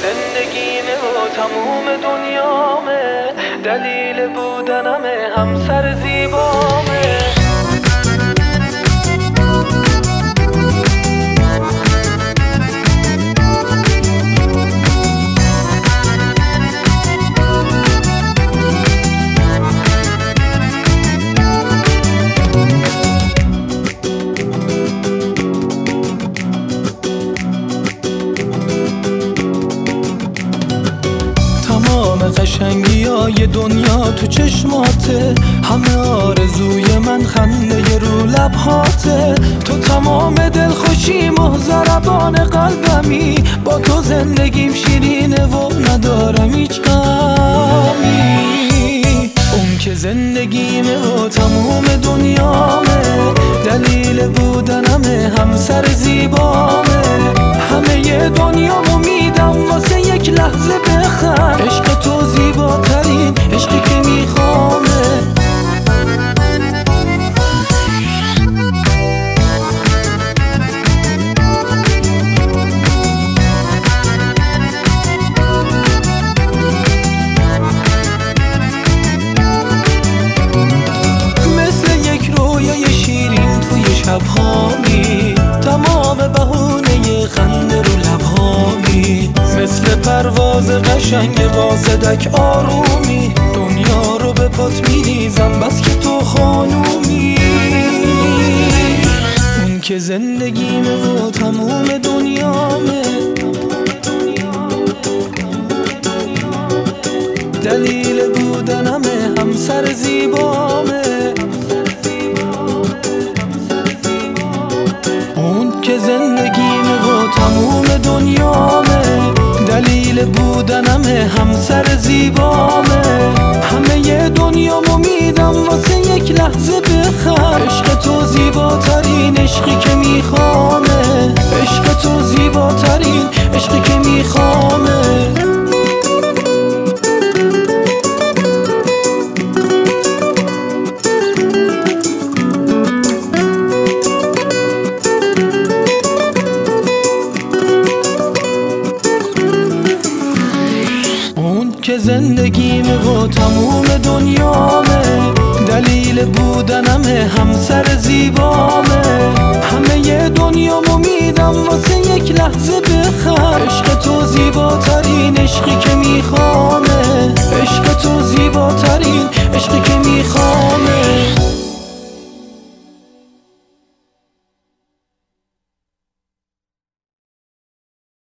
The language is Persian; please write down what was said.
زندگیمه و تموم دنیامه، دلیل بودنمه، همسر زیبامه. قشنگیای دنیا تو چشماته، همه آرزوی من خنده رو لبهاته. تو تمام دلخوشیم و ضربان قلبمی، با تو زندگیم شیرینه و ندارم هیچ غمی. اون که زندگیمه و تموم دنیامه، دلیل بودنمه، همسر زیبامه. همه دنیامو میدم واسه یک لحظه بخند، عشق تو زیباترین عشقی که میخوامه. مثل یک رویای شیرین توی شبهامی، تمام بهونه خنده رو لبهامی. مثل پرواز قشنگ با صدک آرومی، دنیا رو به پات میریزم بس که تو خانومی. اون که زندگیمه و تموم دنیامه، دلیل بودنمه، همسر زیبامه. اون که زندگیمه و تموم دنیامه، دلیل بودنمه، همسر زیبامه. همه دنیامو میدم واسه یک لحظه بخند، عشق تو زیباترین عشقی که میخوامه. عشق تو زیباترین عشقی که میخوامه. که زندگیمه و تموم دنیامه، دلیل بودنمه، همسر زیبامه. همه دنیامو میدم واسه یک لحظه بخند، عشق تو زیباترین عشقی که میخوامه. عشق تو زیباترین عشقی که میخوامه.